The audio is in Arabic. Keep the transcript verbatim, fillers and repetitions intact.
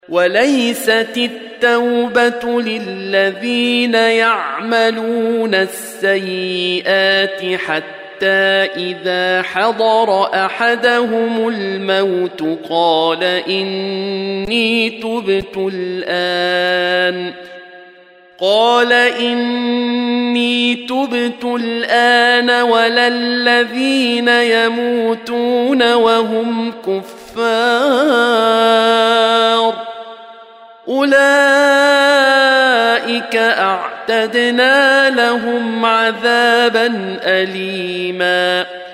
وليست التوبة للذين يعملون السيئات حتى إذا حضر أحدهم الموت قال إني تبت الآن قال إني تبت الآن ولا الذين يموتون وهم كفار أولئك أعتدنا لهم عذابا أليما